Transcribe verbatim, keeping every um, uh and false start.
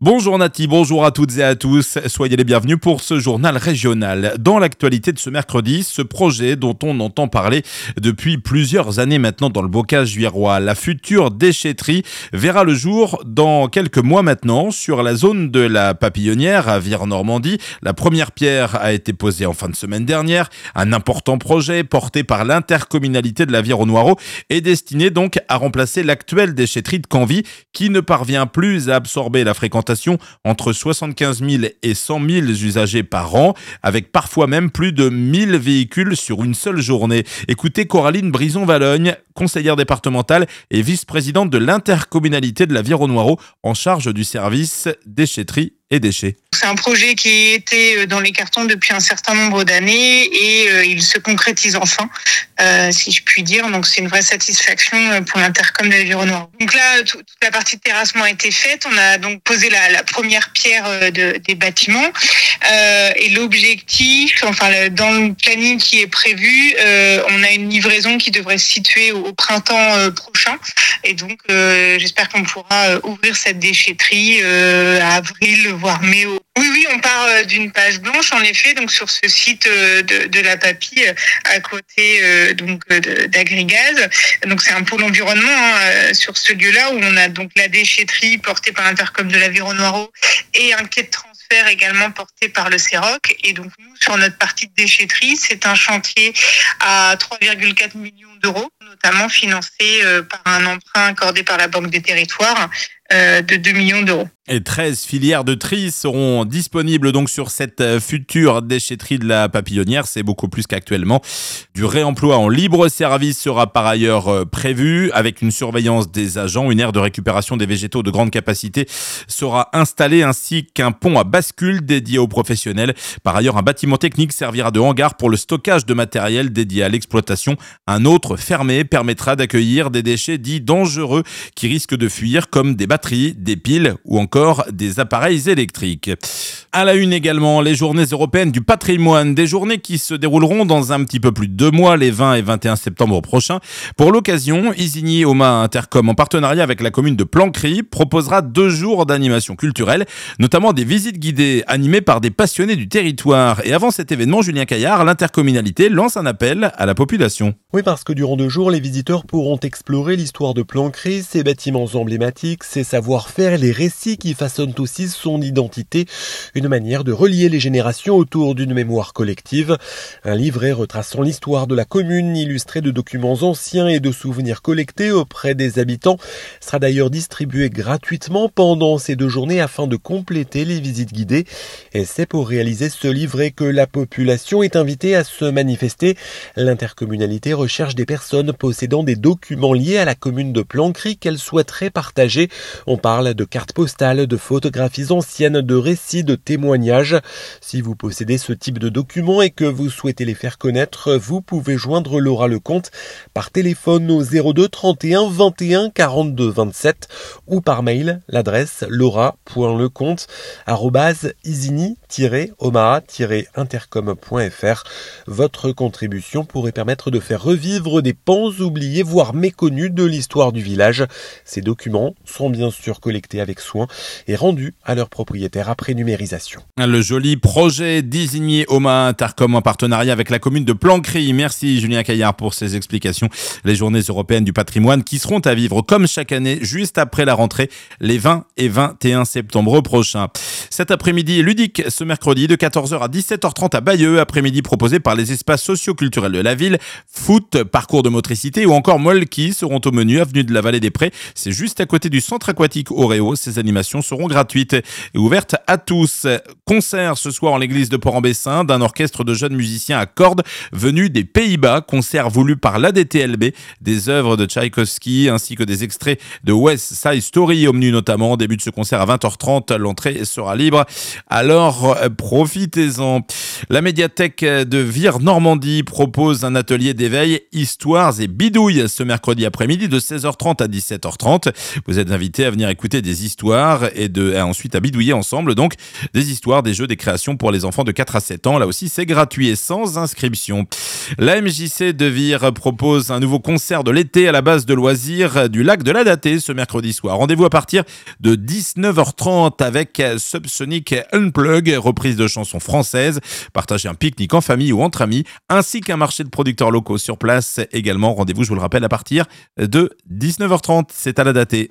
Bonjour Nati, bonjour à toutes et à tous, soyez les bienvenus pour ce journal régional. Dans l'actualité de ce mercredi, ce projet dont on entend parler depuis plusieurs années maintenant dans le bocage juirois, la future déchetterie, verra le jour dans quelques mois maintenant sur la zone de la Papillonnière à Vire-Normandie. La première pierre a été posée en fin de semaine dernière. Un important projet porté par l'intercommunalité de la Vire-au-Noireau est destiné donc à remplacer l'actuelle déchetterie de Canvy qui ne parvient plus à absorber la fréquentation entre soixante-quinze mille et cent mille usagers par an, avec parfois même plus de mille véhicules sur une seule journée. Écoutez Coraline Brison-Vallogne, conseillère départementale et vice-présidente de l'intercommunalité de la Vire-au-Noireau en charge du service déchetterie et déchets. C'est un projet qui était dans les cartons depuis un certain nombre d'années et euh, il se concrétise enfin, euh, si je puis dire. Donc c'est une vraie satisfaction pour l'intercom de la Vire-au-Noireau. Donc là, tout, toute la partie de terrassement a été faite. On a donc posé la, la première pierre de, des bâtiments euh, et l'objectif, enfin le, dans le planning qui est prévu, euh, on a une livraison qui devrait se situer au, au printemps euh, prochain. Et donc euh, j'espère qu'on pourra euh, ouvrir cette déchetterie euh, à avril, voire mai. Oui, oui, on part euh, d'une page blanche, en effet, donc sur ce site euh, de, de la Papy, euh, à côté euh, donc euh, d'Agrigaz. Donc c'est un pôle environnement hein, euh, sur ce lieu-là où on a donc la déchetterie portée par l'intercom de la Vire-au-Noireau et un quai de transfert également porté par le CEROC. Et donc nous, sur notre partie de déchetterie, c'est un chantier à trois virgule quatre millions d'euros, notamment financé euh, par un emprunt accordé par la Banque des Territoires euh, de deux millions d'euros. Et treize filières de tri seront disponibles donc sur cette future déchetterie de la Papillonnière. C'est beaucoup plus qu'actuellement. Du réemploi en libre service sera par ailleurs prévu avec une surveillance des agents. Une aire de récupération des végétaux de grande capacité sera installée ainsi qu'un pont à bascule dédié aux professionnels. Par ailleurs, un bâtiment technique servira de hangar pour le stockage de matériel dédié à l'exploitation. Un autre fermé permettra d'accueillir des déchets dits dangereux qui risquent de fuir comme des batteries, des piles ou encore des appareils électriques. À la une également, les journées européennes du patrimoine, des journées qui se dérouleront dans un petit peu plus de deux mois, les vingt et vingt et un septembre prochains. Pour l'occasion, Isigny Oma Intercom, en partenariat avec la commune de Plancry, proposera deux jours d'animation culturelle, notamment des visites guidées animées par des passionnés du territoire. Et avant cet événement, Julien Caillard, l'intercommunalité lance un appel à la population. Oui, parce que durant deux jours, les visiteurs pourront explorer l'histoire de Plancry, ses bâtiments emblématiques, ses savoir-faire et les récits qui façonnent aussi son identité. Une manière de relier les générations autour d'une mémoire collective. Un livret retraçant l'histoire de la commune, illustré de documents anciens et de souvenirs collectés auprès des habitants, sera d'ailleurs distribué gratuitement pendant ces deux journées afin de compléter les visites guidées. Et c'est pour réaliser ce livret que la population est invitée à se manifester. L'intercommunalité recherche des personnes possédant des documents liés à la commune de Plancry qu'elle souhaiterait partager. On parle de cartes postales, de photographies anciennes, de récits, de témoignages. Si vous possédez ce type de documents et que vous souhaitez les faire connaître, vous pouvez joindre Laura Lecomte par téléphone au zéro deux trente et un vingt et un quarante-deux vingt-sept ou par mail, l'adresse laura point lecomte arobase isigny tiret omaha tiret intercom point f r. Votre contribution pourrait permettre de faire revivre des pans oubliés, voire méconnus de l'histoire du village. Ces documents sont bien sûr collectés avec soin et rendus à leurs propriétaires après numérisation. Le joli projet d'Isigny Oma Intercom en partenariat avec la commune de Plancry. Merci Julien Caillard pour ces explications. Les journées européennes du patrimoine qui seront à vivre comme chaque année juste après la rentrée les vingt et vingt et un septembre prochains. Cet après-midi ludique ce mercredi de quatorze heures à dix-sept heures trente à Bayeux, après-midi proposé par les espaces socio-culturels de la ville. Foot, parcours de motricité ou encore molki seront au menu avenue de la Vallée des Prés. C'est juste à côté du centre aquatique Oréo. Ces animations seront gratuites et ouvertes à tous. Concert ce soir en l'église de Port-en-Bessin d'un orchestre de jeunes musiciens à cordes venus des Pays-Bas. Concert voulu par l'A D T L B. Des œuvres de Tchaïkovski ainsi que des extraits de West Side Story au menu notamment. Début de ce concert à vingt heures trente. L'entrée sera libre. Alors profitez-en. La médiathèque de Vire-Normandie propose un atelier d'éveil Histoires et bidouilles ce mercredi après-midi de seize heures trente à dix-sept heures trente. Vous êtes invités à venir écouter des histoires et de, à ensuite à bidouiller ensemble. Donc, des histoires, des jeux, des créations pour les enfants de quatre à sept ans. Là aussi, c'est gratuit et sans inscription. La M J C de Vire propose un nouveau concert de l'été à la base de loisirs du lac de la Datée ce mercredi soir. Rendez-vous à partir de dix-neuf heures trente avec Subsonic Unplug, reprise de chansons françaises. Partagez un pique-nique en famille ou entre amis, ainsi qu'un marché de producteurs locaux sur place également. Rendez-vous, je vous le rappelle, à partir de dix-neuf heures trente. C'est à la Datée.